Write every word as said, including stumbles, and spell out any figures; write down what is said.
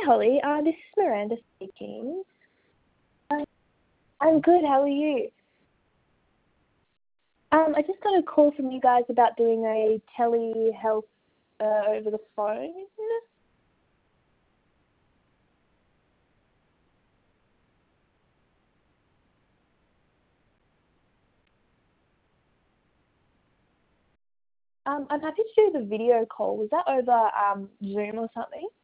Holly. Uh, this is Miranda speaking. Uh, I'm good. How are you? Um, I just got a call from you guys about doing a telehealth uh, over the phone. Um, I'm happy to do the video call. Was that over um, Zoom or something?